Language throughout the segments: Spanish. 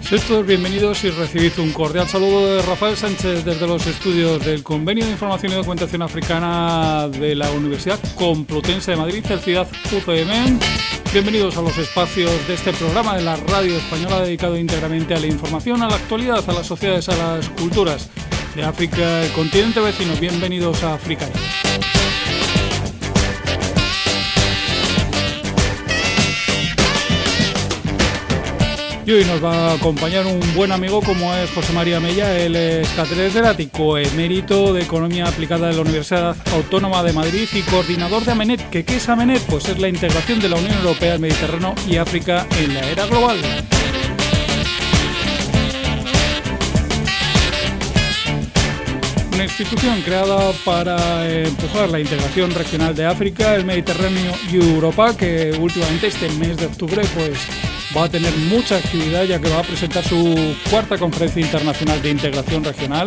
Sed todos bienvenidos y recibid un cordial saludo de Rafael Sánchez desde los estudios del Convenio de Información y Documentación Africana de la Universidad Complutense de Madrid, el CIDAD UCM. Bienvenidos a los espacios de este programa de la radio española dedicado íntegramente a la información, a la actualidad, a las sociedades, a las culturas de África, el continente vecino. Bienvenidos a Africaria. Y hoy nos va a acompañar un buen amigo como es José María Mella. Él es catedrático emérito de Economía Aplicada de la Universidad Autónoma de Madrid y coordinador de AMENET. ¿Qué es AMENET? Pues es la integración de la Unión Europea, el Mediterráneo y África en la era global. Una institución creada para empujar la integración regional de África, el Mediterráneo y Europa, que últimamente este mes de octubre pues va a tener mucha actividad, ya que va a presentar su cuarta conferencia internacional de integración regional,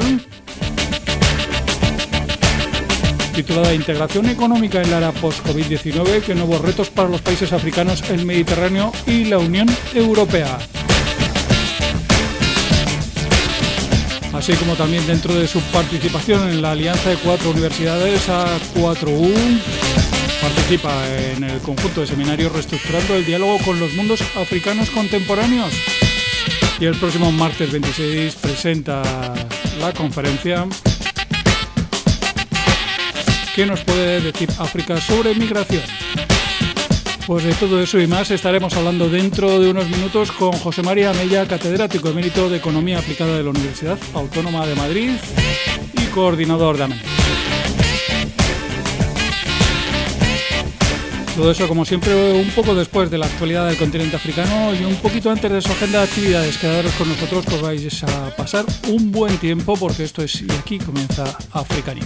titulada Integración económica en la era post-COVID-19, que nuevos retos para los países africanos, el Mediterráneo y la Unión Europea. Así como también dentro de su participación en la alianza de 4 universidades, A4U, participa en el conjunto de seminarios Reestructurando el diálogo con los mundos africanos contemporáneos. Y el próximo martes 26 presenta la conferencia ¿Qué nos puede decir África sobre migración? Pues de todo eso y más estaremos hablando dentro de unos minutos con José María Mella, catedrático emérito de Economía Aplicada de la Universidad Autónoma de Madrid y coordinador de AMENET. Todo eso, como siempre, un poco después de la actualidad del continente africano y un poquito antes de su agenda de actividades. Quedaros con nosotros, que os vais a pasar un buen tiempo, porque esto es, y aquí comienza Africaria.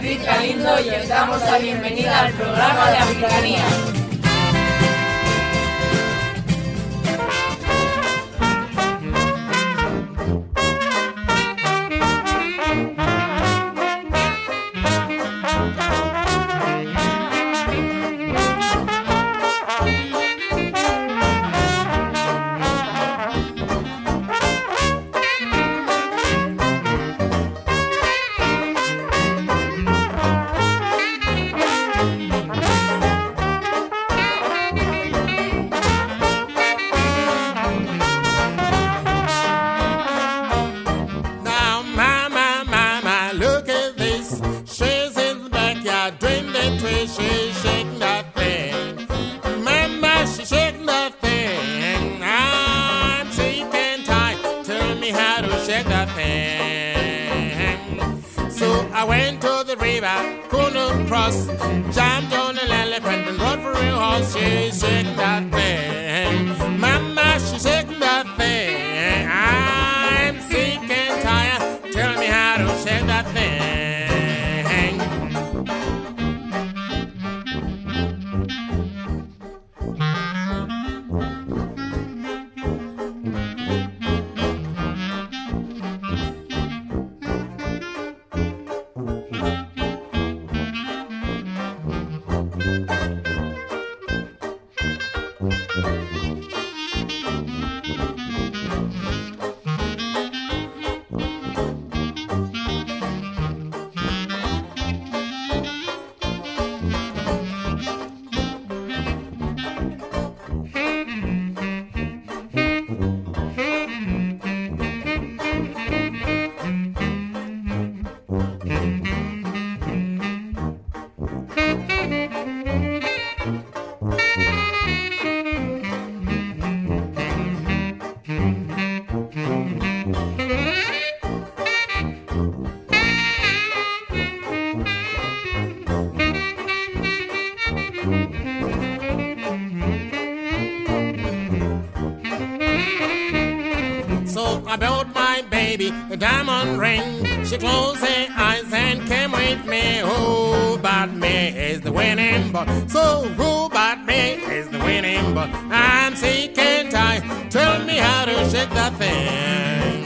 Beatriz Galindo y os damos la bienvenida al programa de Africanía. Jumped on an elephant and rode for real horse. She's shaking that thing. Mama, she's shaking that thing. I'm sick and tired. Tell me how to shake that thing. The diamond ring. She closed her eyes and came with me. Who but me is the winning boy? So who but me is the winning boy? I'm sick and tired. Tell me how to shake that thing.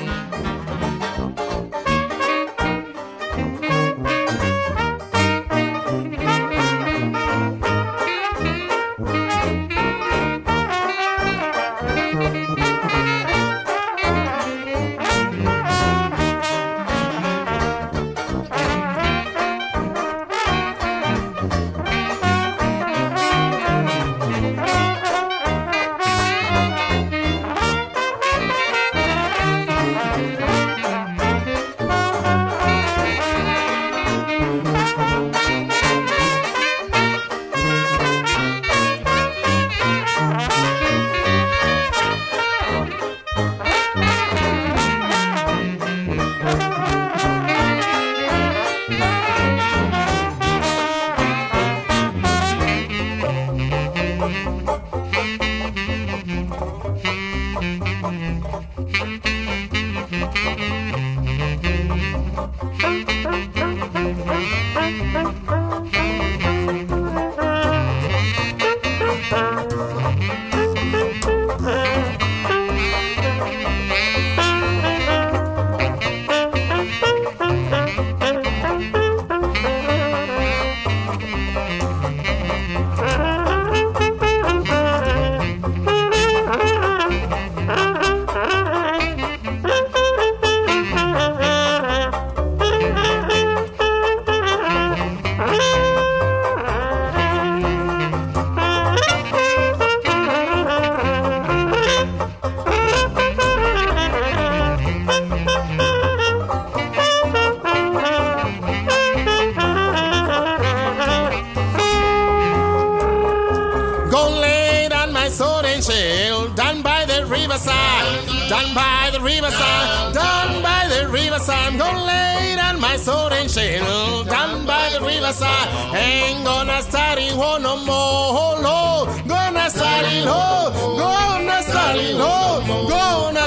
Down by the riverside, down by the riverside, I'm gonna lay down my sword and shield. Down by the riverside, ain't gonna study war no more. No, gonna study low, gonna study low, gonna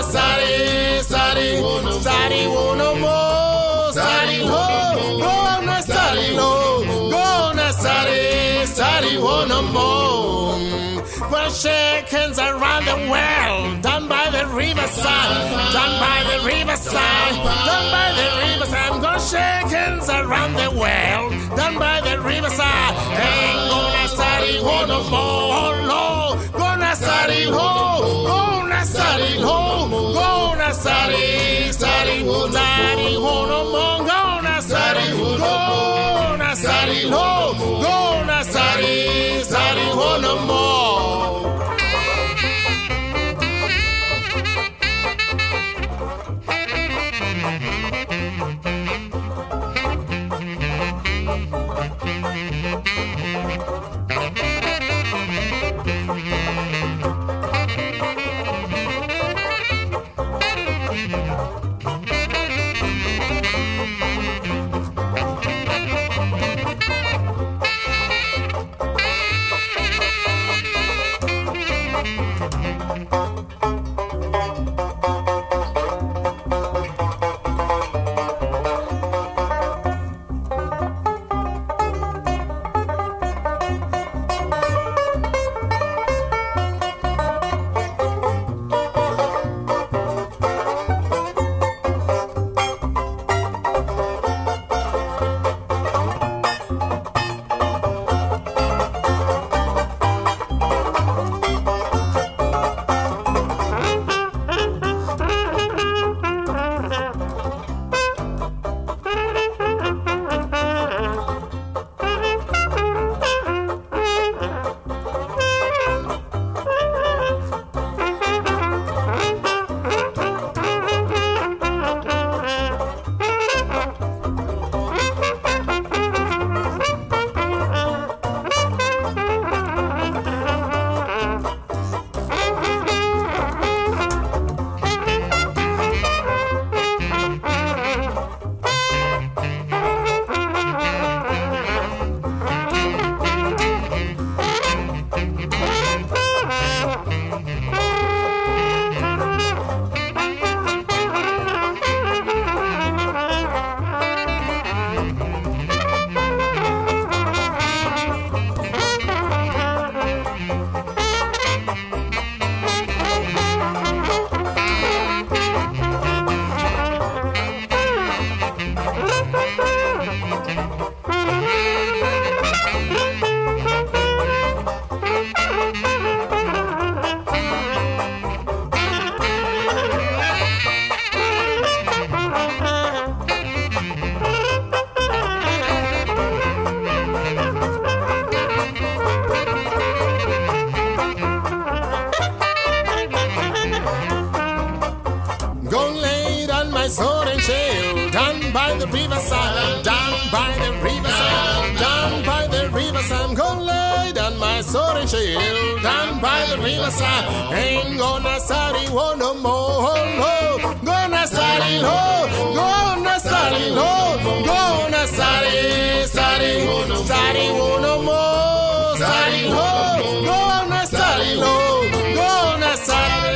study war no more. Study low, gonna study low. starting on the moon. Well, shake hands around the world, down by the riverside, down by the riverside, down by the riverside. I'm gonna shake hands around the world, down by the riverside. Ain't gonna study on the more, no. Gonna study home, gonna study home, gonna study, study on the more, gonna study home, gonna study home, gonna study, study on the more. riverside, down by the riverside, down by the riverside. I'm gonna lay down my sword and shield, down by the riverside. Ain't gonna study one no more, no. Gonna study no, gonna study no, gonna study, study one no more, study no, gonna study no, gonna study.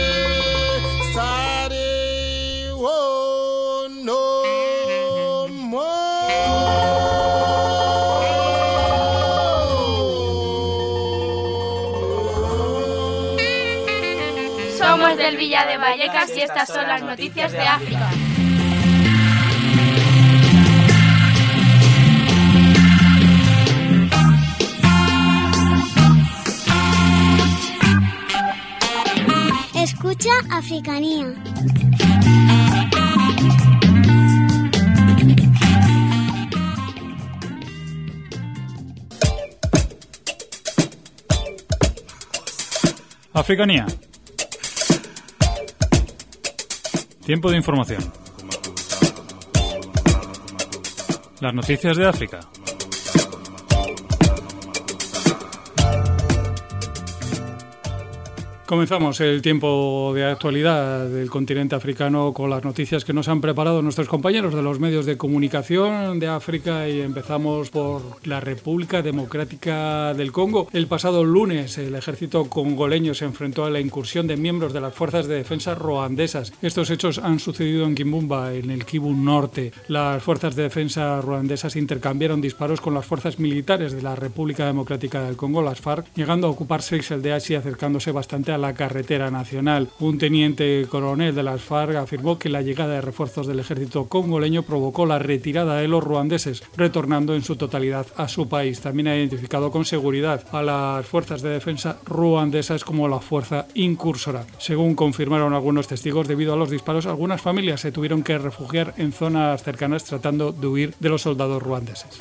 Somos del Villa de Vallecas y estas son las noticias de África. Escucha Africanía. Africanía. Tiempo de información. Las noticias de África. Comenzamos el tiempo de actualidad del continente africano con las noticias que nos han preparado nuestros compañeros de los medios de comunicación de África y empezamos por la República Democrática del Congo. El pasado lunes el ejército congoleño se enfrentó a la incursión de miembros de las fuerzas de defensa ruandesas. Estos hechos han sucedido en Kimbumba, en el Kivu Norte. Las fuerzas de defensa ruandesas intercambiaron disparos con las fuerzas militares de la República Democrática del Congo, las FARC, llegando a ocupar 6 aldeas y acercándose bastante a la carretera nacional. Un teniente coronel de las FARC afirmó que la llegada de refuerzos del ejército congoleño provocó la retirada de los ruandeses, retornando en su totalidad a su país. También ha identificado con seguridad a las fuerzas de defensa ruandesas como la fuerza incursora. Según confirmaron algunos testigos, debido a los disparos, algunas familias se tuvieron que refugiar en zonas cercanas tratando de huir de los soldados ruandeses.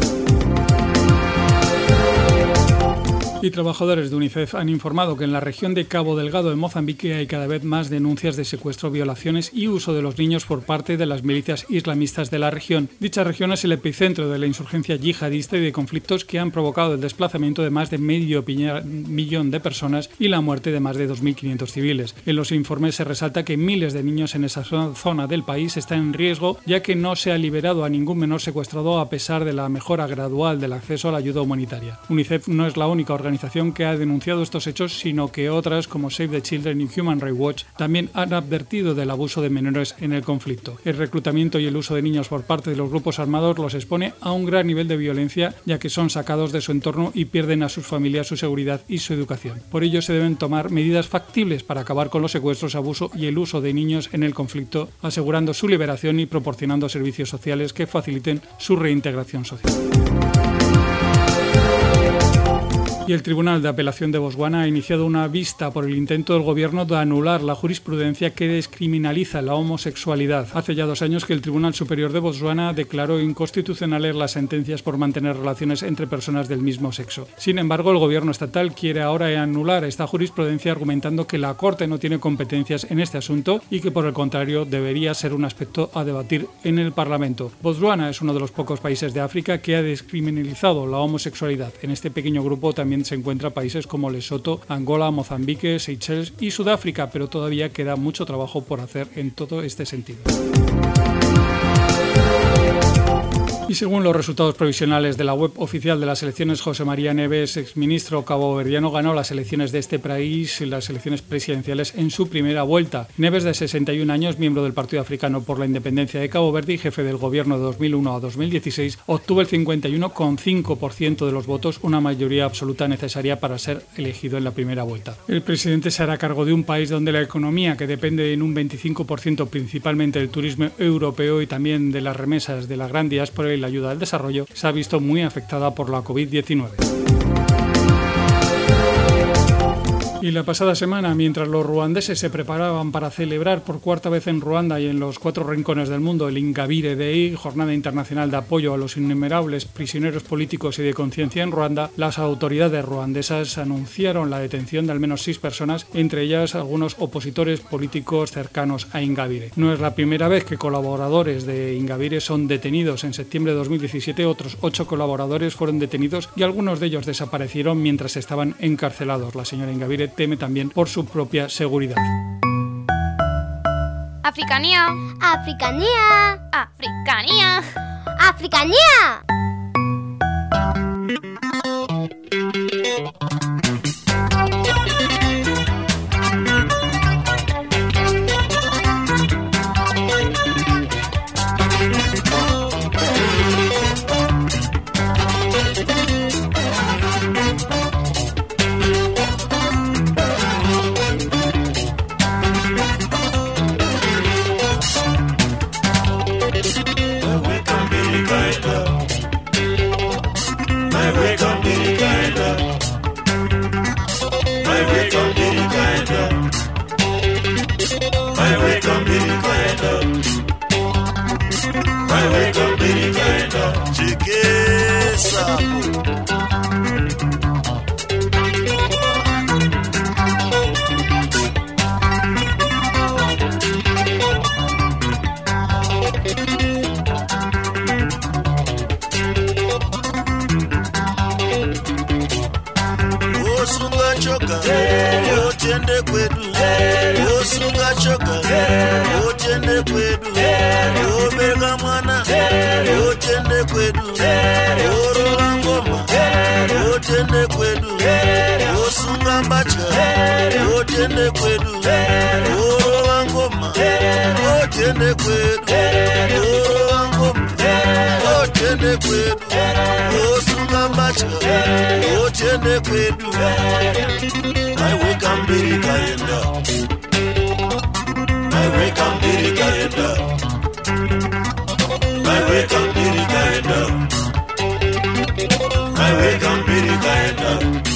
Y trabajadores de UNICEF han informado que en la región de Cabo Delgado, en Mozambique, hay cada vez más denuncias de secuestro, violaciones y uso de los niños por parte de las milicias islamistas de la región. Dicha región es el epicentro de la insurgencia yihadista y de conflictos que han provocado el desplazamiento de más de medio millón de personas y la muerte de más de 2.500 civiles. En los informes se resalta que miles de niños en esa zona del país están en riesgo, ya que no se ha liberado a ningún menor secuestrado a pesar de la mejora gradual del acceso a la ayuda humanitaria. UNICEF no es la única organización que ha denunciado estos hechos, sino que otras como Save the Children y Human Rights Watch también han advertido del abuso de menores en el conflicto. El reclutamiento y el uso de niños por parte de los grupos armados los expone a un gran nivel de violencia, ya que son sacados de su entorno y pierden a sus familias su seguridad y su educación. Por ello se deben tomar medidas factibles para acabar con los secuestros, abuso y el uso de niños en el conflicto, asegurando su liberación y proporcionando servicios sociales que faciliten su reintegración social. Y el Tribunal de Apelación de Botswana ha iniciado una vista por el intento del gobierno de anular la jurisprudencia que descriminaliza la homosexualidad. Hace ya 2 años que el Tribunal Superior de Botswana declaró inconstitucionales las sentencias por mantener relaciones entre personas del mismo sexo. Sin embargo, el gobierno estatal quiere ahora anular esta jurisprudencia argumentando que la Corte no tiene competencias en este asunto y que por el contrario debería ser un aspecto a debatir en el Parlamento. Botswana es uno de los pocos países de África que ha descriminalizado la homosexualidad. En este pequeño grupo también se encuentran países como Lesoto, Angola, Mozambique, Seychelles y Sudáfrica, pero todavía queda mucho trabajo por hacer en todo este sentido. Y según los resultados provisionales de la web oficial de las elecciones, José María Neves, exministro caboverdiano, ganó las elecciones de este país y las elecciones presidenciales en su primera vuelta. Neves, de 61 años, miembro del Partido Africano por la Independencia de Cabo Verde y jefe del gobierno de 2001 a 2016, obtuvo el 51,5% de los votos, una mayoría absoluta necesaria para ser elegido en la primera vuelta. El presidente se hará cargo de un país donde la economía, que depende en un 25% principalmente del turismo europeo y también de las remesas de la gran diáspora y la ayuda al desarrollo, se ha visto muy afectada por la COVID-19. Y la pasada semana, mientras los ruandeses se preparaban para celebrar por 4ª vez en Ruanda y en los 4 rincones del mundo el Ingabire Day, jornada internacional de apoyo a los innumerables prisioneros políticos y de conciencia en Ruanda, las autoridades ruandesas anunciaron la detención de al menos 6 personas, entre ellas algunos opositores políticos cercanos a Ingabire. No es la primera vez que colaboradores de Ingabire son detenidos. En septiembre de 2017 otros 8 colaboradores fueron detenidos y algunos de ellos desaparecieron mientras estaban encarcelados. La señora Ingabire teme también por su propia seguridad. Africanía. Africanía. Africanía. Africanía. otende kwedu osunga choka otende kwedu oberga mwana otende kwedu orola ngoma otende kwedu osunga mbacha otende kwedu orola ngoma otende kwedu orola ngoma otende kwedu osunga mbacha otende kwedu I wake up biri kaenda I wake up biri kaenda I wake up biri kaenda I wake up biri kaenda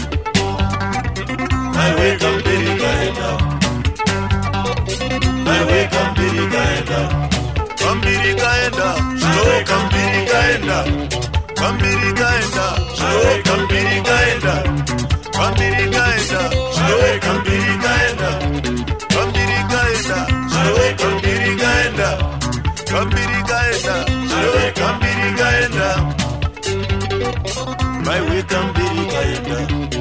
I wake up biri kaenda I wake up biri kaenda Kambiri kaenda slow kambiri kaenda Kambiri kaenda slow kambiri kaenda Kambiri kaenda slow kambiri kaenda Kambiri kaenda slow kambiri kaenda Kambiri kaenda slow kambiri kaenda My way kambiri kaenda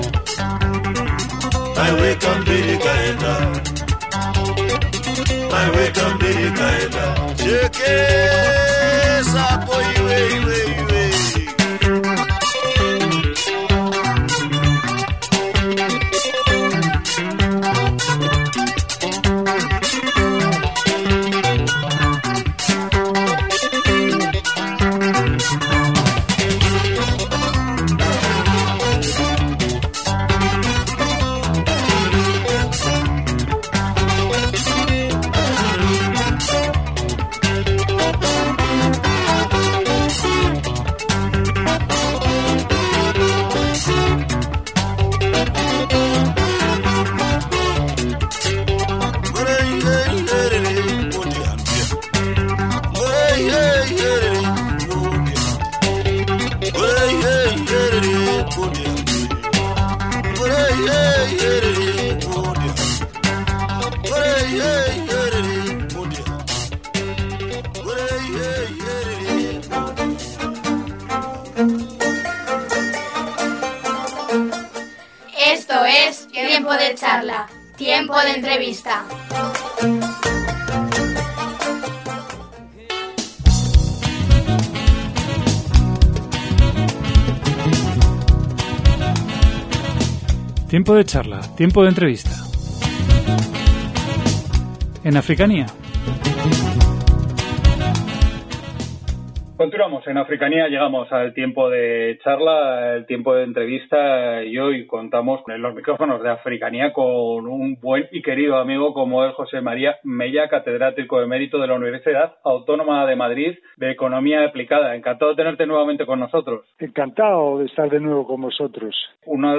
My way kambiri kaenda My way kambiri kaenda Cheke sapo iwe iwe iwe Esto es Tiempo de Charla, Tiempo de Entrevista. Tiempo de charla, tiempo de entrevista. En Africanía. Continuamos en Africanía, llegamos al tiempo de charla, el tiempo de entrevista y hoy contamos en los micrófonos de Africanía con un buen y querido amigo como es José María Mella, catedrático emérito de la Universidad Autónoma de Madrid de Economía Aplicada. Encantado de tenerte nuevamente con nosotros. Encantado de estar de nuevo con vosotros. Uno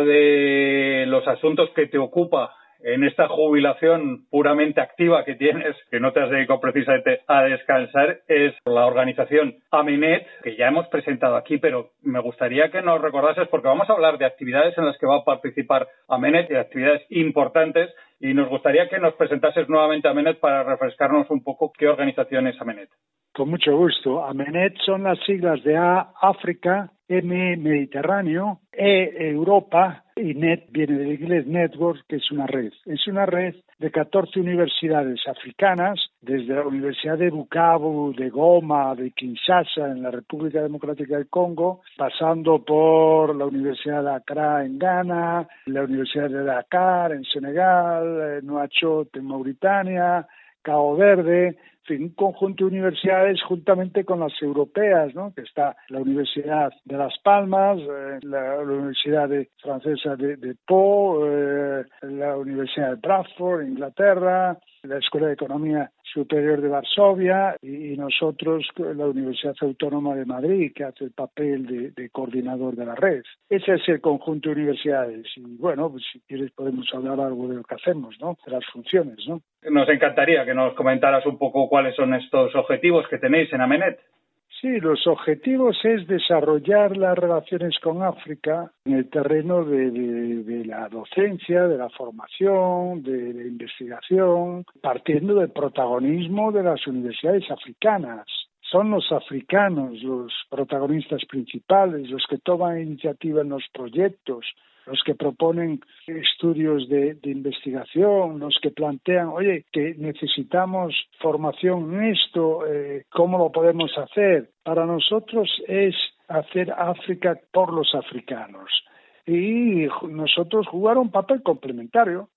de los asuntos que te ocupa en esta jubilación puramente activa que tienes, que no te has dedicado precisamente a descansar, es la organización Amenet, que ya hemos presentado aquí, pero me gustaría que nos recordases, porque vamos a hablar de actividades en las que va a participar Amenet, de actividades importantes, y nos gustaría que nos presentases nuevamente Amenet para refrescarnos un poco qué organización es Amenet. Con mucho gusto. Amenet son las siglas de A, África, M, Mediterráneo, E, Europa, y NET viene del inglés Network, que es una red. Es una red de 14 universidades africanas, desde la Universidad de Bukavu, de Goma, de Kinshasa, en la República Democrática del Congo, pasando por la Universidad de Accra en Ghana, la Universidad de Dakar en Senegal, Nouakchott en Mauritania, Cabo Verde, en fin, un conjunto de universidades juntamente con las europeas, ¿no? Que está la Universidad de Las Palmas, la Universidad Francesa de Pau, la Universidad de Bradford, Inglaterra, la Escuela de Economía Superior de Varsovia y nosotros, la Universidad Autónoma de Madrid, que hace el papel de coordinador de la red. Ese es el conjunto de universidades y, bueno, pues si quieres podemos hablar algo de lo que hacemos, ¿no? De las funciones, ¿no? Nos encantaría que nos comentaras un poco cuáles son estos objetivos que tenéis en Amenet. Sí, los objetivos es desarrollar las relaciones con África en el terreno de la docencia, de la formación, de la investigación, partiendo del protagonismo de las universidades africanas. Son los africanos los protagonistas principales, los que toman iniciativa en los proyectos, los que proponen estudios de investigación, los que plantean, oye, que necesitamos formación en esto, ¿cómo lo podemos hacer? Para nosotros es hacer África por los africanos. Y nosotros jugar un papel complementario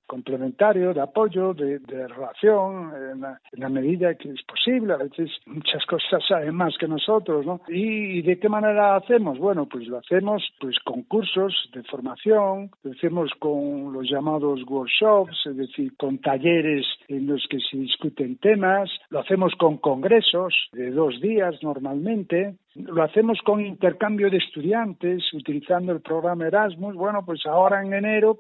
de apoyo, de relación, en la medida que es posible. A veces muchas cosas saben más que nosotros, ¿no? ¿Y de qué manera hacemos? Bueno, pues lo hacemos pues con cursos de formación, lo hacemos con los llamados workshops, es decir, con talleres en los que se discuten temas, lo hacemos con congresos de 2 días normalmente, lo hacemos con intercambio de estudiantes utilizando el programa Erasmus. Bueno, pues ahora en enero,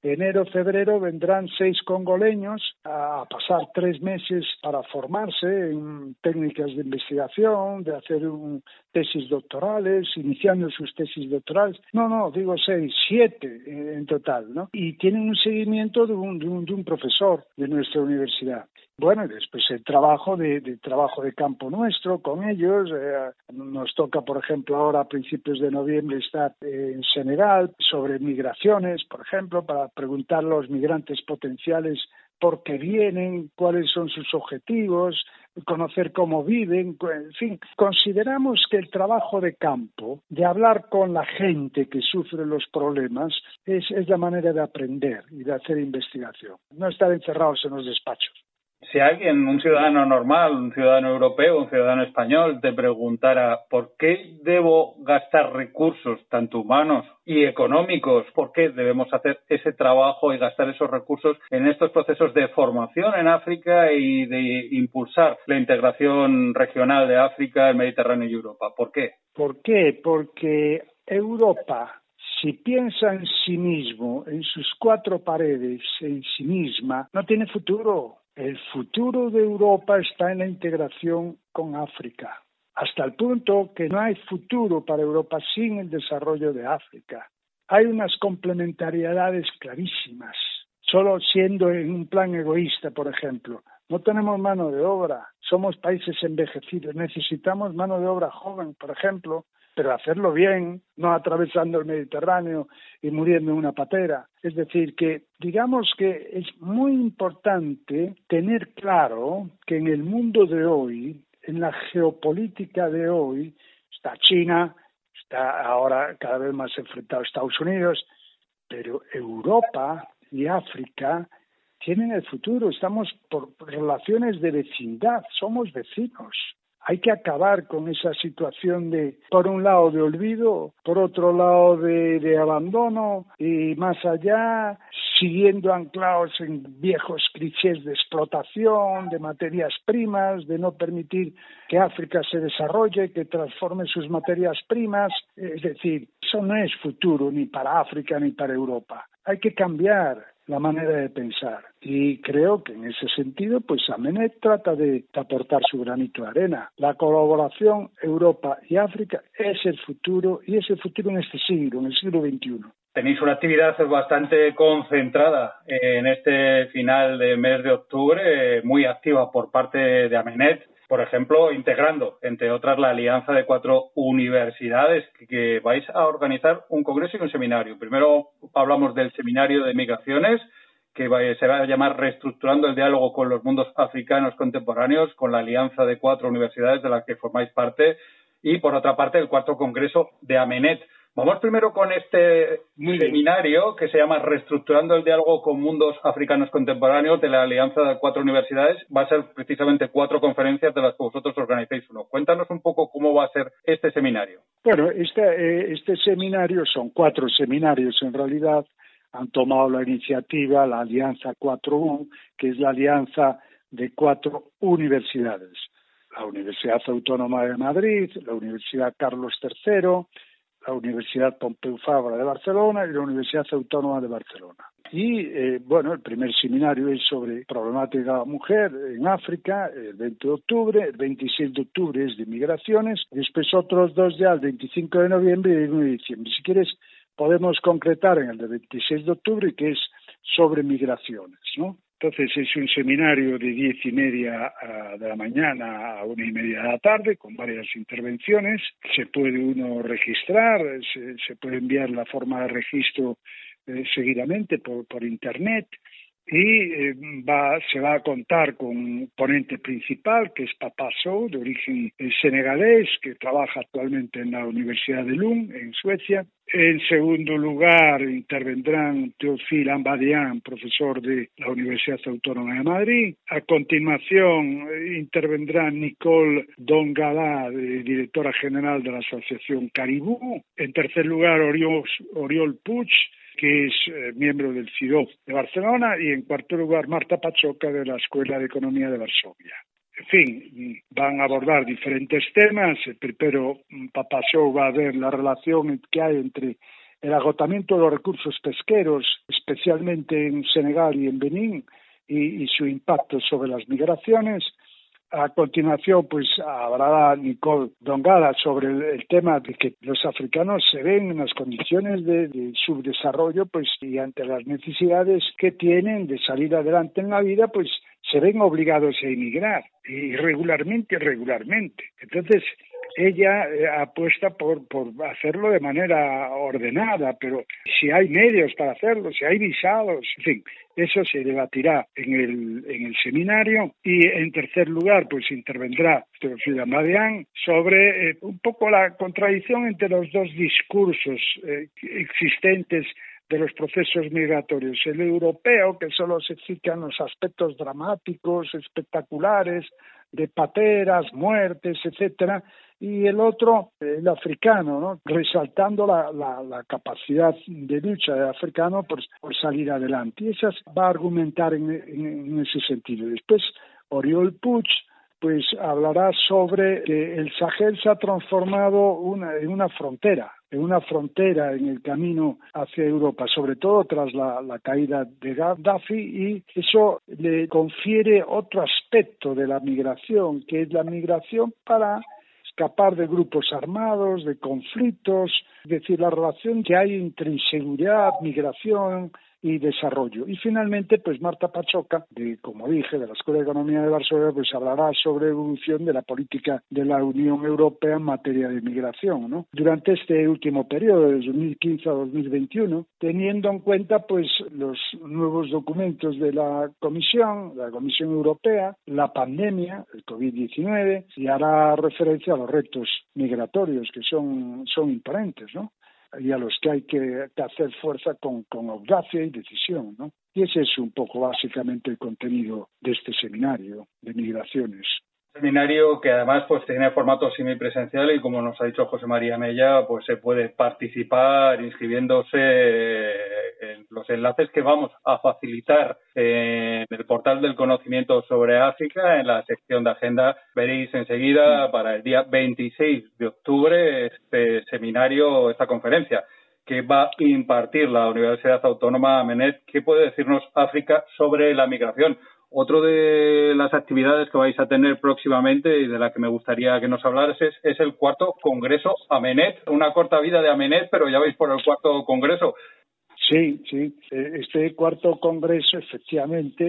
febrero vendrán 6 congoleños a pasar 3 meses para formarse en técnicas de investigación, de hacer tesis doctorales, iniciando sus tesis doctorales. No, digo 6, 7 en total, ¿no? Y tienen un seguimiento de un profesor de nuestra universidad. Bueno, y después el trabajo de campo nuestro con ellos. Nos toca, por ejemplo, ahora a principios de noviembre estar en Senegal sobre migraciones, por ejemplo, para preguntar a los migrantes potenciales por qué vienen, cuáles son sus objetivos, conocer cómo viven, en fin. Consideramos que el trabajo de campo, de hablar con la gente que sufre los problemas, es la manera de aprender y de hacer investigación, no estar encerrados en los despachos. Si alguien, un ciudadano normal, un ciudadano europeo, un ciudadano español, te preguntara ¿por qué debo gastar recursos, tanto humanos y económicos? ¿Por qué debemos hacer ese trabajo y gastar esos recursos en estos procesos de formación en África y de impulsar la integración regional de África, el Mediterráneo y Europa? ¿Por qué? ¿Por qué? Porque Europa, si piensa en sí mismo, en sus 4 paredes, en sí misma, no tiene futuro. El futuro de Europa está en la integración con África, hasta el punto que no hay futuro para Europa sin el desarrollo de África. Hay unas complementariedades clarísimas, solo siendo en un plan egoísta, por ejemplo. No tenemos mano de obra, somos países envejecidos, necesitamos mano de obra joven, por ejemplo, pero hacerlo bien, no atravesando el Mediterráneo y muriendo en una patera. Es decir, que digamos que es muy importante tener claro que en el mundo de hoy, en la geopolítica de hoy, está China, está ahora cada vez más enfrentado a Estados Unidos, pero Europa y África tienen el futuro. Estamos por relaciones de vecindad, somos vecinos. Hay que acabar con esa situación de, por un lado, de olvido, por otro lado, de abandono, y más allá, siguiendo anclados en viejos clichés de explotación, de materias primas, de no permitir que África se desarrolle, que transforme sus materias primas. Es decir, eso no es futuro ni para África ni para Europa. Hay que cambiar la manera de pensar, y creo que en ese sentido pues Amenet trata de aportar su granito de arena. La colaboración Europa y África es el futuro, y es el futuro en este siglo, en el siglo XXI. Tenéis una actividad bastante concentrada en este final de mes de octubre, muy activa por parte de Amenet. Por ejemplo, integrando, entre otras, la alianza de 4 universidades que vais a organizar un congreso y un seminario. Primero hablamos del seminario de migraciones, que se va a llamar Reestructurando el diálogo con los mundos africanos contemporáneos, con la alianza de 4 universidades de las que formáis parte, y por otra parte el 4º congreso de Amenet. Vamos primero con este seminario que se llama Reestructurando el diálogo con mundos africanos contemporáneos, de la alianza de 4 universidades. Va a ser precisamente 4 conferencias de las que vosotros organizáis uno. Cuéntanos un poco cómo va a ser este seminario. Bueno, este seminario son 4 seminarios en realidad. Han tomado la iniciativa la Alianza 4U, que es la alianza de 4 universidades. La Universidad Autónoma de Madrid, la Universidad Carlos III, la Universidad Pompeu Fabra de Barcelona y la Universidad Autónoma de Barcelona. Y, el primer seminario es sobre problemática de la mujer en África, el 20 de octubre, el 26 de octubre es de migraciones, después otros 2 ya, el 25 de noviembre y el 1 de diciembre. Si quieres, podemos concretar en el de 26 de octubre, que es sobre migraciones, ¿no? Entonces es un seminario de 10:30 de la mañana a 1:30 de la tarde, con varias intervenciones. Se puede uno registrar, se puede enviar la forma de registro seguidamente por Internet. Y se va a contar con un ponente principal, que es Papa Sow, de origen senegalés, que trabaja actualmente en la Universidad de Lund, en Suecia. En segundo lugar, intervendrán Théophile Ambadian, profesor de la Universidad Autónoma de Madrid. A continuación, intervendrá Nicole Dongala, directora general de la Asociación Caribú. En tercer lugar, Oriol Puig, que es miembro del CIDOB de Barcelona, y en cuarto lugar Marta Pachoca, de la Escuela de Economía de Varsovia. En fin, van a abordar diferentes temas. Primero, Papa Sow va a ver la relación que hay entre el agotamiento de los recursos pesqueros, especialmente en Senegal y en Benín, y su impacto sobre las migraciones. A continuación, pues hablará Nicole Dongala sobre el tema de que los africanos se ven en las condiciones de subdesarrollo, pues, y ante las necesidades que tienen de salir adelante en la vida, pues se ven obligados a emigrar, irregularmente. Entonces, ella apuesta por hacerlo de manera ordenada, pero si hay medios para hacerlo, si hay visados, en fin, eso se debatirá en el seminario. Y en tercer lugar, pues intervendrá Théophile Ambadian sobre un poco la contradicción entre los dos discursos existentes de los procesos migratorios. El europeo, que solo se fija en los aspectos dramáticos, espectaculares, de pateras, muertes, etcétera, y el otro, el africano, ¿no?, resaltando la capacidad de lucha del africano por salir adelante. Y esas va a argumentar en ese sentido. Después, Oriol Puig, pues hablará sobre que el Sahel se ha transformado en una frontera en el camino hacia Europa, sobre todo tras la caída de Gaddafi, y eso le confiere otro aspecto de la migración, que es la migración para escapar de grupos armados, de conflictos, es decir, la relación que hay entre inseguridad, migración y desarrollo. Y finalmente, pues Marta Pachoca, como dije, de la Escuela de Economía de Varsovia, pues hablará sobre evolución de la política de la Unión Europea en materia de migración, ¿no?, durante este último periodo, de 2015 a 2021, teniendo en cuenta pues los nuevos documentos de la Comisión Europea, la pandemia, el COVID-19, y hará referencia a los retos migratorios que son imponentes, ¿no?, y a los que hay que hacer fuerza con audacia y decisión, ¿no? Y ese es un poco básicamente el contenido de este seminario de migraciones. Seminario que además pues tiene formato semipresencial y, como nos ha dicho José María Mella, pues se puede participar inscribiéndose en los enlaces que vamos a facilitar en el portal del conocimiento sobre África. En la sección de agenda veréis enseguida para el día 26 de octubre este seminario, esta conferencia que va a impartir la Universidad Autónoma Amenet. ¿Qué puede decirnos África sobre la migración? Otro de las actividades que vais a tener próximamente y de la que me gustaría que nos hablaras es el cuarto Congreso Amenet. Una corta vida de Amenet, pero ya vais por el cuarto Congreso. Sí. Este cuarto congreso, efectivamente,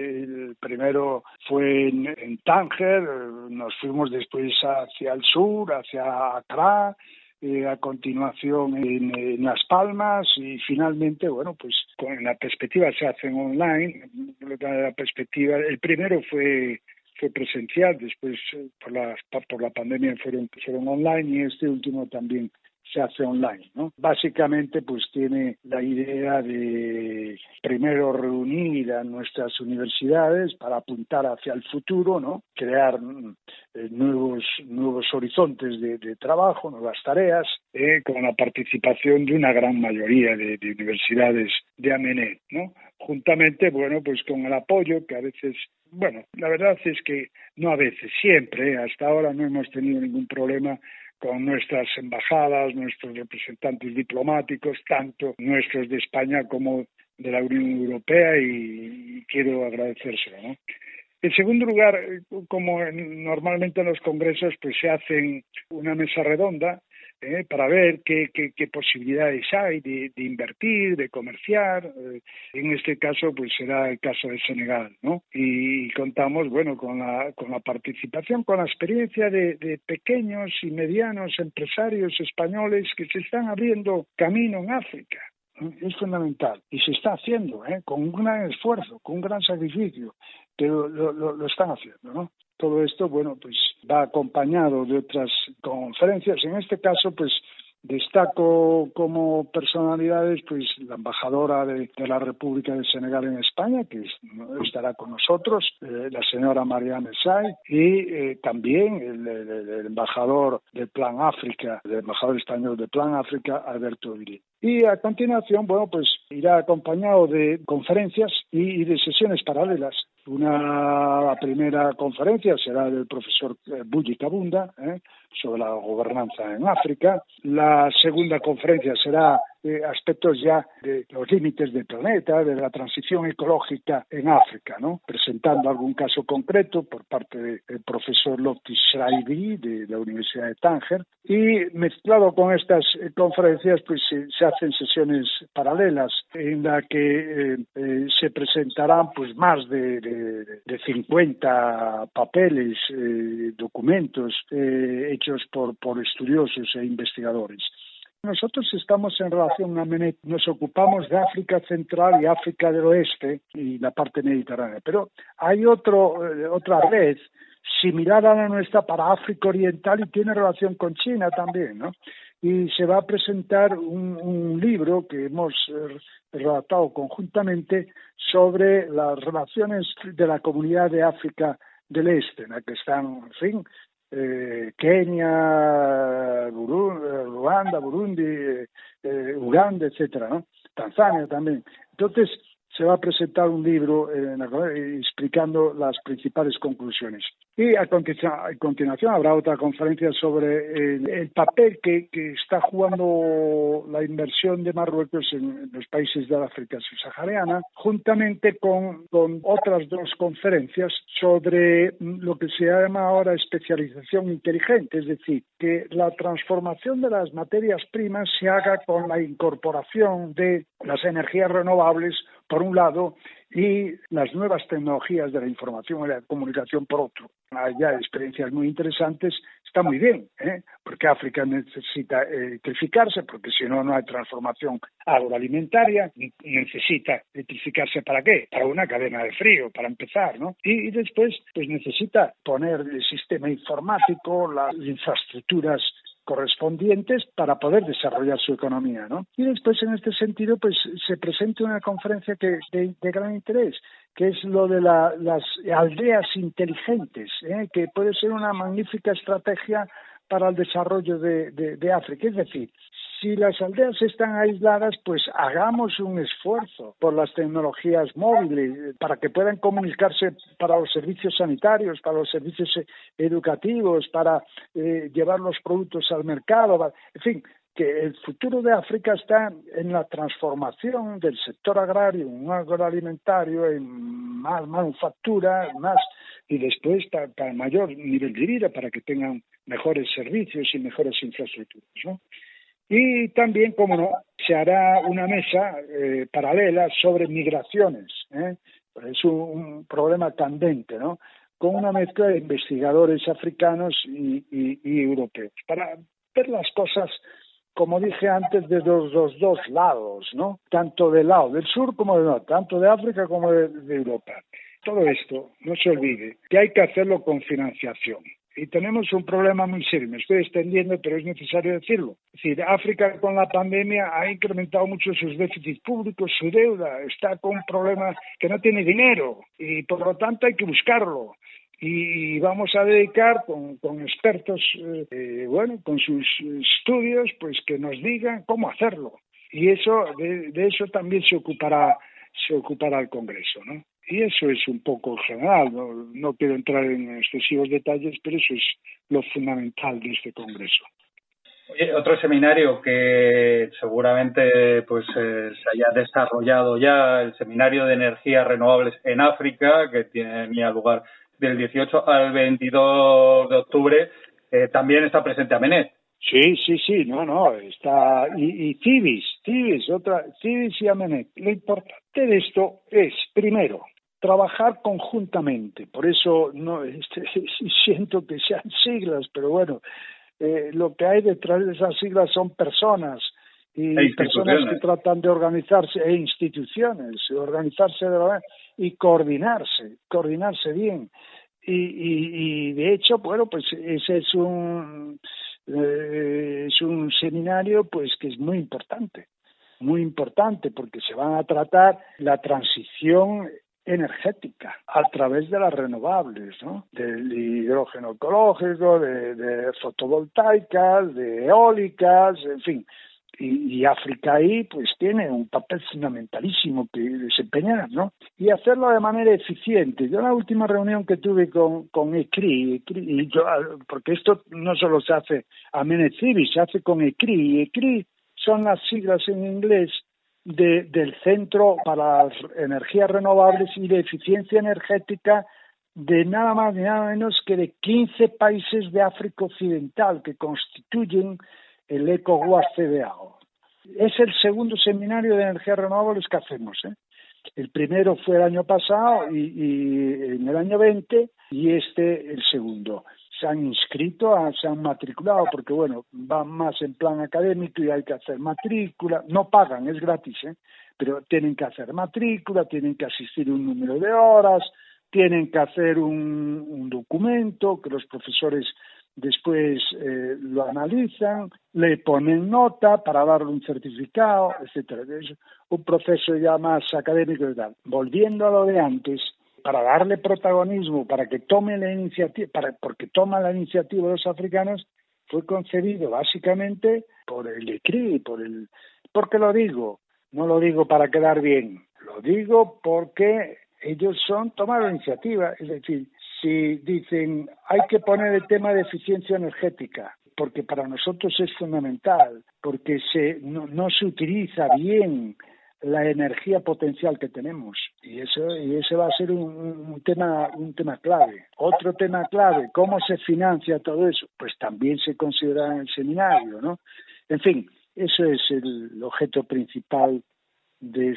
el primero fue en Tánger, nos fuimos después hacia el sur, hacia Accra, a continuación en Las Palmas, y finalmente, bueno, pues con la perspectiva se hacen online. La perspectiva, el primero fue presencial, después por la pandemia fueron online, y este último también se hace online, ¿no? Básicamente, pues tiene la idea de primero reunir a nuestras universidades para apuntar hacia el futuro, ¿no?, crear nuevos horizontes de trabajo, nuevas tareas, con la participación de una gran mayoría de universidades de Amenet, ¿no? Juntamente, bueno, pues con el apoyo que a veces, bueno, la verdad es que no a veces, siempre, hasta ahora no hemos tenido ningún problema con nuestras embajadas, nuestros representantes diplomáticos, tanto nuestros de España como de la Unión Europea, y quiero agradecérselo, ¿no? En segundo lugar, como normalmente en los congresos, pues se hacen una mesa redonda para ver qué posibilidades hay de invertir, de comerciar. En este caso, pues será el caso de Senegal, ¿no? Y contamos, bueno, con la participación, con la experiencia de pequeños y medianos empresarios españoles que se están abriendo camino en África. es fundamental y se está haciendo, con un gran esfuerzo, con un gran sacrificio, pero lo están haciendo, ¿no? Todo esto, bueno, pues va acompañado de otras conferencias. En este caso, pues destaco como personalidades pues la embajadora de la República de Senegal en España, que estará con nosotros, la señora Marianne Say, y también el embajador del Plan África, el embajador español del Plan África, Alberto Viri. Y a continuación, bueno, pues irá acompañado de conferencias y de sesiones paralelas. La primera conferencia será del profesor Bulli Kabunda, sobre la gobernanza en África. La segunda conferencia será aspectos ya de los límites del planeta, de la transición ecológica en África, ¿no? Presentando algún caso concreto por parte del profesor Lotfi Shraibi de la Universidad de Tánger. Y mezclado con estas conferencias, pues se hacen sesiones paralelas en la que se presentarán pues más de 50 papeles, documentos hechos por estudiosos e investigadores. Nosotros estamos en relación a MENET, nos ocupamos de África Central y África del Oeste y la parte mediterránea, pero hay otra red similar a la nuestra para África Oriental y tiene relación con China también, ¿no? Y se va a presentar un libro que hemos redactado conjuntamente sobre las relaciones de la comunidad de África del Este, en la que están, en fin, Kenia, Ruanda, Burundi, Uganda, etcétera, ¿no? Tanzania también. Entonces se va a presentar un libro explicando las principales conclusiones. Y a continuación habrá otra conferencia sobre el papel que está jugando la inversión de Marruecos en los países de la África subsahariana, juntamente con otras dos conferencias sobre lo que se llama ahora especialización inteligente, es decir, que la transformación de las materias primas se haga con la incorporación de las energías renovables, por un lado, y las nuevas tecnologías de la información y la comunicación por otro. Hay ya experiencias muy interesantes, está muy bien, porque África necesita electrificarse, porque si no, no hay transformación agroalimentaria, necesita electrificarse ¿para qué? Para una cadena de frío, para empezar, ¿no? Y después, pues necesita poner el sistema informático, las infraestructuras correspondientes para poder desarrollar su economía, ¿no? Y después, en este sentido, pues se presenta una conferencia de gran interés, que es lo de las aldeas inteligentes, que puede ser una magnífica estrategia para el desarrollo de África. Es decir, si las aldeas están aisladas, pues hagamos un esfuerzo por las tecnologías móviles para que puedan comunicarse para los servicios sanitarios, para los servicios educativos, para llevar los productos al mercado, en fin, que el futuro de África está en la transformación del sector agrario, un agroalimentario, en más manufactura, más y después para mayor nivel de vida, para que tengan mejores servicios y mejores infraestructuras, ¿no? Y también, como no, se hará una mesa paralela sobre migraciones, es un problema candente, ¿no? Con una mezcla de investigadores africanos y europeos, para ver las cosas, como dije antes, de los dos lados, ¿no? Tanto del lado del sur como del norte, tanto de África como de Europa. Todo esto, no se olvide, que hay que hacerlo con financiación. Y tenemos un problema muy serio, me estoy extendiendo, pero es necesario decirlo. Es decir, África con la pandemia ha incrementado mucho sus déficits públicos, su deuda, está con un problema que no tiene dinero y por lo tanto hay que buscarlo. Y vamos a dedicar con expertos, con sus estudios, pues que nos digan cómo hacerlo. Y eso de eso también se ocupará el Congreso, ¿no? Y eso es un poco general, no quiero entrar en excesivos detalles, pero eso es lo fundamental de este Congreso. Oye, otro seminario que seguramente pues se haya desarrollado ya, el Seminario de Energías Renovables en África, que tenía lugar del 18 al 22 de octubre, también está presente Amenet. Sí, está, y Cibis y Amenet. Lo importante de esto es, primero, trabajar conjuntamente, por eso no siento que sean siglas, pero bueno, lo que hay detrás de esas siglas son personas y personas que tratan de organizarse, e instituciones, organizarse de verdad y coordinarse bien. Y de hecho, bueno, pues ese es un seminario pues que es muy importante porque se van a tratar la transición energética a través de las renovables, ¿no? Del hidrógeno ecológico, de fotovoltaicas, de eólicas, en fin. Y África ahí pues tiene un papel fundamentalísimo que desempeñar, ¿no? Y hacerlo de manera eficiente. Yo la última reunión que tuve con ECRI, porque esto no solo se hace a Menecibi, se hace con ECRI, y ECRI son las siglas en inglés del Centro para las Energías Renovables y de Eficiencia Energética de nada más ni nada menos que de 15 países de África Occidental que constituyen el ECOWAS CDAO. Es el segundo seminario de energías renovables que hacemos, ¿eh? El primero fue el año pasado y en el año 20 y este el segundo. Se han inscrito, se han matriculado porque bueno, van más en plan académico y hay que hacer matrícula, no pagan, es gratis, pero tienen que hacer matrícula, tienen que asistir un número de horas, tienen que hacer un documento que los profesores después lo analizan, le ponen nota para darle un certificado, etcétera. Es un proceso ya más académico y tal. Volviendo a lo de antes, para darle protagonismo, para que tome la iniciativa, porque toman la iniciativa los africanos, fue concebido básicamente por el ECRI, porque lo digo, no lo digo para quedar bien, lo digo porque ellos toman la iniciativa, es decir, si dicen hay que poner el tema de eficiencia energética, porque para nosotros es fundamental, porque no se utiliza bien la energía potencial que tenemos y ese va a ser un tema clave. Otro tema clave, ¿cómo se financia todo eso? Pues también se considera en el seminario, ¿no? En fin, eso es el objeto principal de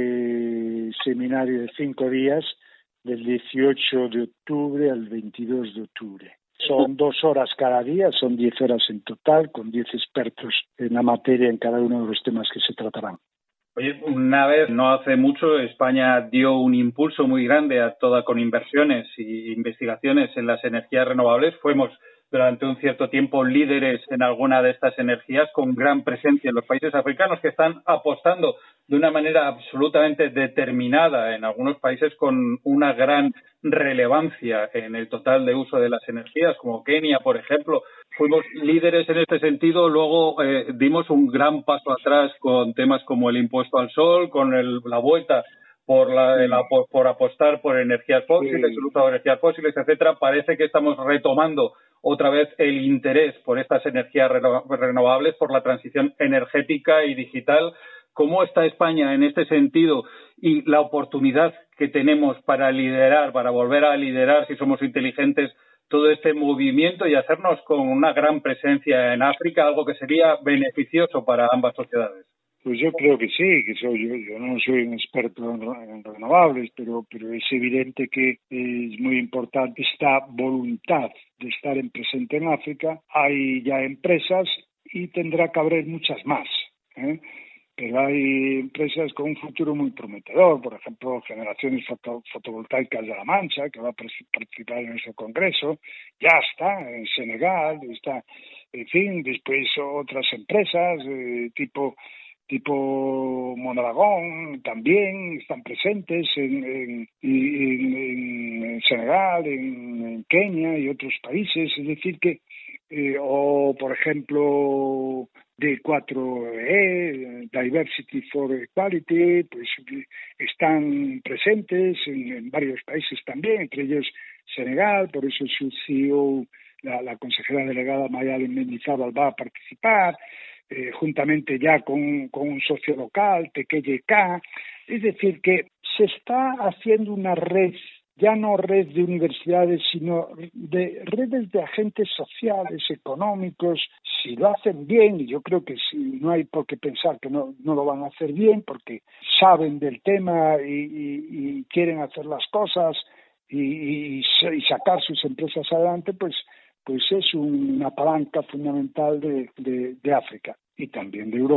este seminario de 5 días, del 18 de octubre al 22 de octubre. Son 2 horas cada día, son 10 horas en total, con 10 expertos en la materia en cada uno de los temas que se tratarán. Oye, una vez, no hace mucho, España dio un impulso muy grande con inversiones y investigaciones en las energías renovables. Fuimos durante un cierto tiempo líderes en alguna de estas energías, con gran presencia en los países africanos que están apostando de una manera absolutamente determinada, en algunos países con una gran relevancia en el total de uso de las energías, como Kenia, por ejemplo. Fuimos líderes en este sentido, luego dimos un gran paso atrás con temas como el impuesto al sol, con la vuelta por apostar por energías fósiles, el uso de energías fósiles, etcétera. Parece que estamos retomando otra vez el interés por estas energías renovables, por la transición energética y digital. ¿Cómo está España en este sentido y la oportunidad que tenemos para liderar, para volver a liderar, si somos inteligentes, todo este movimiento y hacernos con una gran presencia en África, algo que sería beneficioso para ambas sociedades? Pues yo creo que sí, yo no soy un experto en renovables, pero es evidente que es muy importante esta voluntad de estar presente en África. Hay ya empresas y tendrá que haber muchas más, pero hay empresas con un futuro muy prometedor, por ejemplo, Generaciones Fotovoltaicas de La Mancha, que va a participar en ese congreso, ya está en Senegal, está, en fin, después otras empresas tipo Mondragón también están presentes en Senegal, en Kenia y otros países, es decir que o por ejemplo D4E, Diversity for Equality, pues están presentes en varios países también, entre ellos Senegal, por eso su CEO, la consejera delegada Mayalen Mendizábal, va a participar, juntamente ya con un socio local, Tequeyeca. Es decir, que se está haciendo una red, ya no red de universidades, sino de redes de agentes sociales, económicos, si lo hacen bien, y yo creo que sí, no hay por qué pensar que no lo van a hacer bien, porque saben del tema y quieren hacer las cosas y sacar sus empresas adelante, pues es una palanca fundamental de África y también de Europa.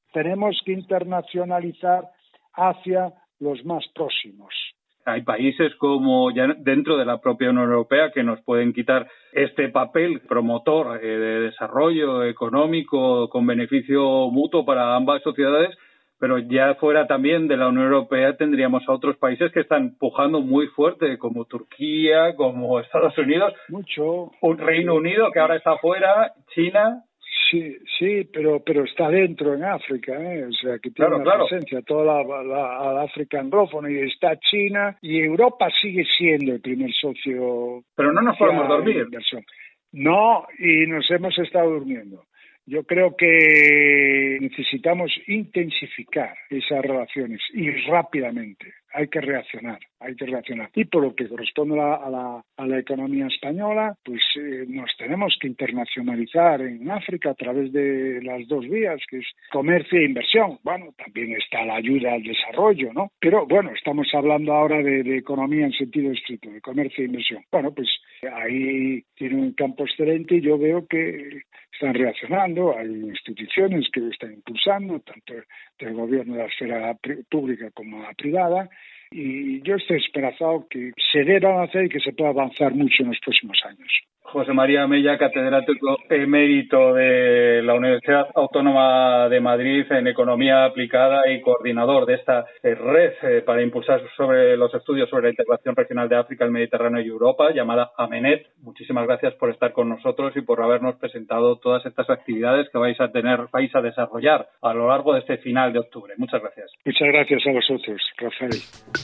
tenemos que internacionalizar hacia los más próximos. Hay países como ya dentro de la propia Unión Europea que nos pueden quitar este papel promotor de desarrollo económico con beneficio mutuo para ambas sociedades, pero ya fuera también de la Unión Europea tendríamos a otros países que están empujando muy fuerte, como Turquía, como Estados Unidos, mucho, un Reino Unido que ahora está fuera, China. Sí, pero está dentro en África, o sea, que tiene una presencia toda la África anglófona, y está China, y Europa sigue siendo el primer socio. Pero no nos podemos dormir. No, y nos hemos estado durmiendo. Yo creo que necesitamos intensificar esas relaciones y rápidamente. Hay que reaccionar. Y por lo que corresponde a la economía española, pues nos tenemos que internacionalizar en África a través de las dos vías, que es comercio e inversión. Bueno, también está la ayuda al desarrollo, ¿no? Pero bueno, estamos hablando ahora de economía en sentido estricto, de comercio e inversión. Bueno, pues ahí tiene un campo excelente y yo veo que están reaccionando, hay instituciones que lo están impulsando, tanto del gobierno de la esfera pública como la privada, y yo estoy esperanzado que se deba avanzar y que se pueda avanzar mucho en los próximos años. José María Mella, catedrático emérito de la Universidad Autónoma de Madrid en Economía Aplicada y coordinador de esta red para impulsar sobre los estudios sobre la integración regional de África, el Mediterráneo y Europa, llamada AMENET. Muchísimas gracias por estar con nosotros y por habernos presentado todas estas actividades que vais a desarrollar a lo largo de este final de octubre. Muchas gracias. Muchas gracias a vosotros, Rafael.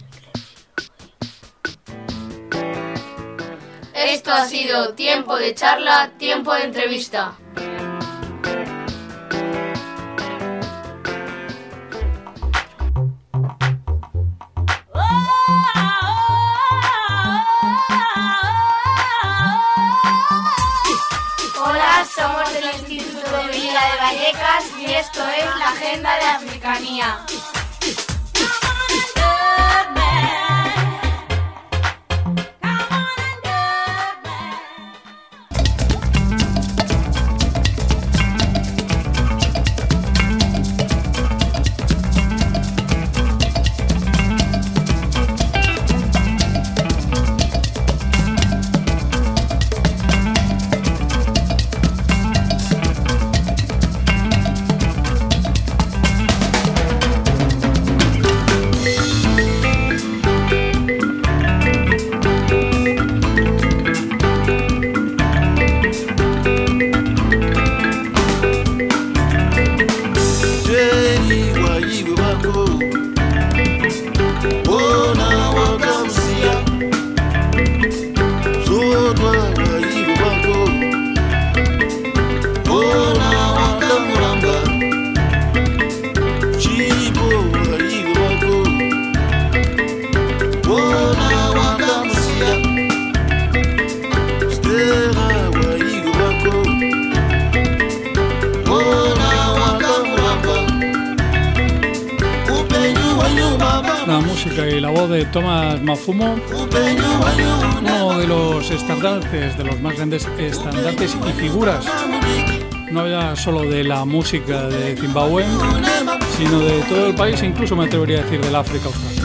Esto ha sido Tiempo de Charla, Tiempo de Entrevista. Hola, somos del Instituto de Villa de Vallecas y esto es la Agenda de Africanía. La música y la voz de Thomas Mafumo, uno de los estandartes, de los más grandes estandartes y figuras, no ya solo de la música de Zimbabue, sino de todo el país, incluso me atrevería a decir del África Austral.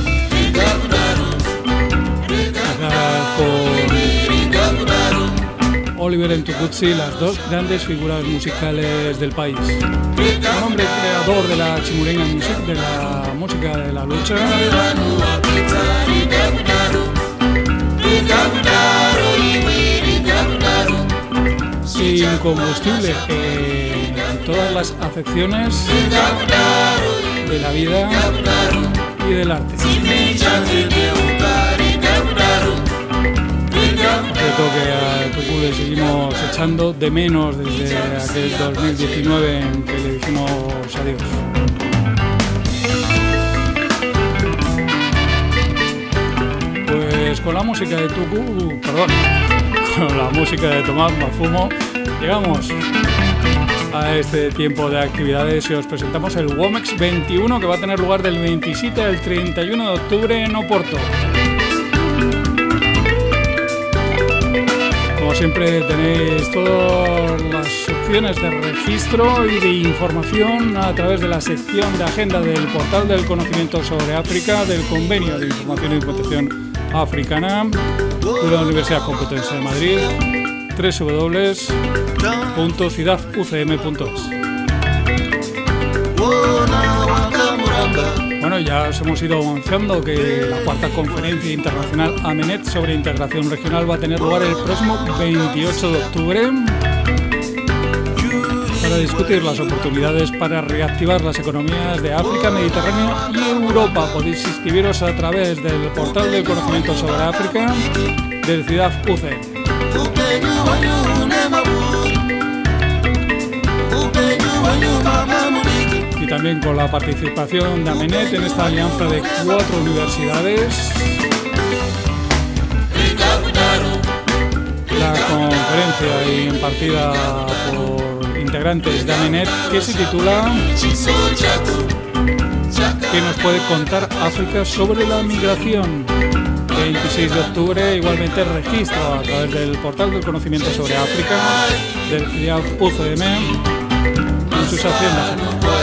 Con Oliver Mtukudzi, las dos grandes figuras musicales del país. Un hombre creador de la Chimurenga Music, de la música de la lucha. Incombustible en todas las acepciones de la vida y del arte. Cierto que a Tuku le seguimos echando de menos desde aquel 2019 en que le dijimos adiós. Pues con la música de Tuku, con la música de Tomás Mafumo, llegamos a este tiempo de actividades y os presentamos el Womex 21, que va a tener lugar del 27 al 31 de octubre en Oporto. Como siempre tenéis todas las opciones de registro y de información a través de la sección de agenda del portal del conocimiento sobre África del Convenio de Información y Documentación Africana de la Universidad Complutense de Madrid, www.ciudaducm.es. Bueno, ya os hemos ido anunciando que la cuarta conferencia internacional AMENET sobre integración regional va a tener lugar el próximo 28 de octubre para discutir las oportunidades para reactivar las economías de África, Mediterráneo y Europa. Podéis inscribiros a través del portal del conocimiento sobre África del Ciudad UCM. Y también con la participación de AMENET en esta alianza de 4 universidades. La conferencia impartida por integrantes de AMENET que se titula ¿Qué nos puede contar África sobre la migración? 26 de octubre, igualmente registro a través del portal del conocimiento sobre África del CIAF UCM en sus haciendas.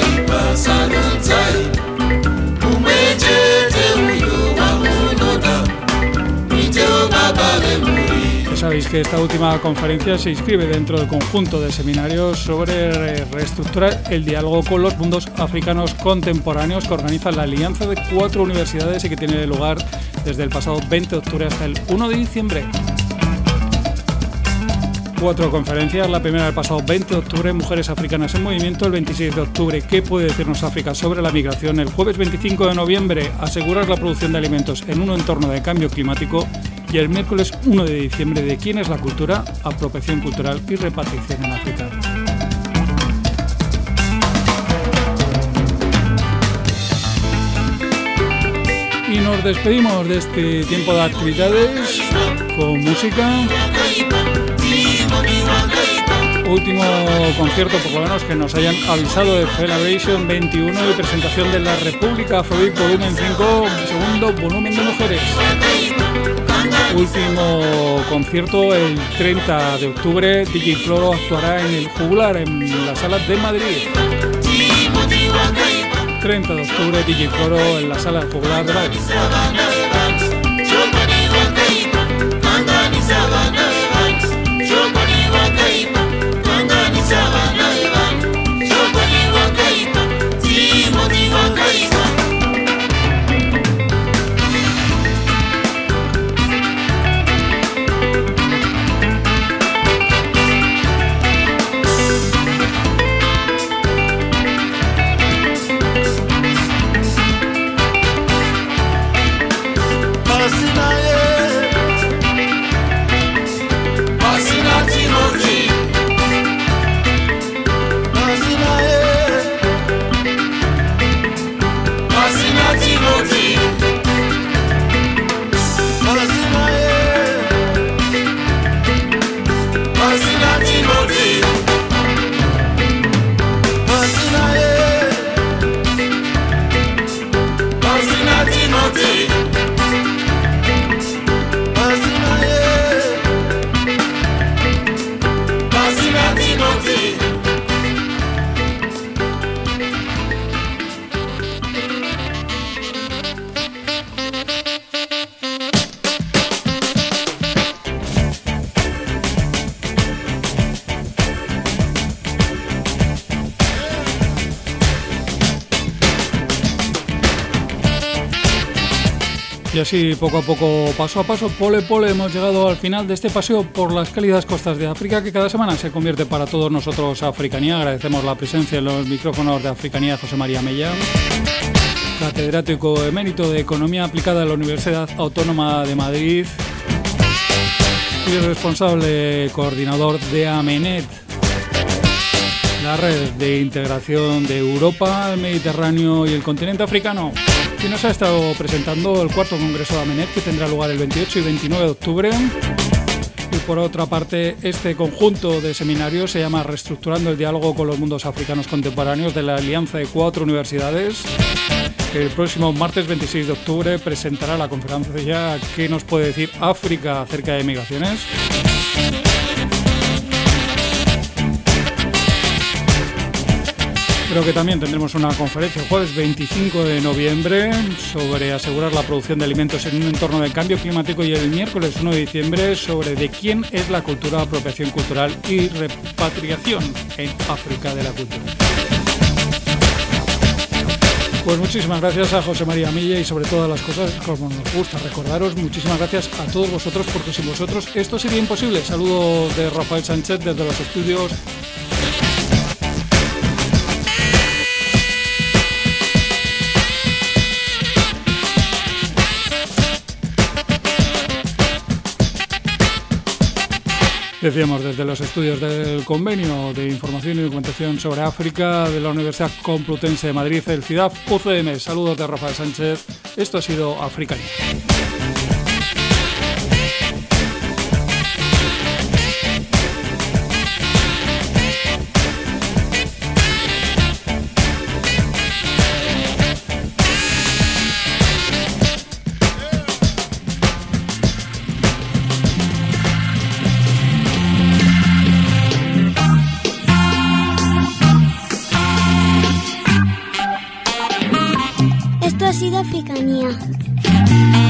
Ya sabéis que esta última conferencia se inscribe dentro del conjunto de seminarios sobre reestructurar el diálogo con los mundos africanos contemporáneos que organiza la alianza de 4 universidades y que tiene lugar desde el pasado 20 de octubre hasta el 1 de diciembre. 4 conferencias, la primera el pasado 20 de octubre, Mujeres Africanas en Movimiento, el 26 de octubre, ¿Qué puede decirnos África sobre la migración? El jueves 25 de noviembre, Asegurar la producción de alimentos en un entorno de cambio climático y el miércoles 1 de diciembre, ¿De quién es la cultura? Apropiación cultural y repartición en África. Y nos despedimos de este tiempo de actividades con música. Último concierto, por lo menos que nos hayan avisado, de Celebration 21 y presentación de la República Afrobeat Volumen 5, segundo volumen de mujeres. Último concierto el 30 de octubre, DJ Floro actuará en el Juglar, en la sala de Madrid. 30 de octubre, DJ Floro en la sala del Juglar de Madrid. Y así, poco a poco, paso a paso, pole pole, hemos llegado al final de este paseo por las cálidas costas de África, que cada semana se convierte para todos nosotros Africanía. Agradecemos la presencia en los micrófonos de Africanía José María Mella, catedrático emérito de Economía Aplicada en la Universidad Autónoma de Madrid y responsable coordinador de AMENET, la red de integración de Europa, el Mediterráneo y el continente africano, que nos ha estado presentando el cuarto congreso de AMENET, que tendrá lugar el 28 y 29 de octubre. Y por otra parte, este conjunto de seminarios se llama Reestructurando el diálogo con los mundos africanos contemporáneos, de la alianza de 4 universidades, que el próximo martes 26 de octubre presentará la conferencia ¿Qué nos puede decir África acerca de migraciones? Pero que también tendremos una conferencia el jueves 25 de noviembre sobre asegurar la producción de alimentos en un entorno de cambio climático y el miércoles 1 de diciembre sobre de quién es la cultura, apropiación cultural y repatriación en África de la cultura. Pues muchísimas gracias a José María Milla y sobre todas las cosas, como nos gusta recordaros, muchísimas gracias a todos vosotros porque sin vosotros esto sería imposible. Saludos de Rafael Sánchez desde los estudios. Decíamos desde los estudios del Convenio de Información y Documentación sobre África de la Universidad Complutense de Madrid, el CIDAF UCM. Saludos de Rafael Sánchez. Esto ha sido Africanía. Esto ha sido Africanía.